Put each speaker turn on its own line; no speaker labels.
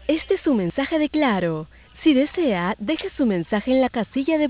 Este es su mensaje de Claro. Si desea, deje su mensaje en la casilla de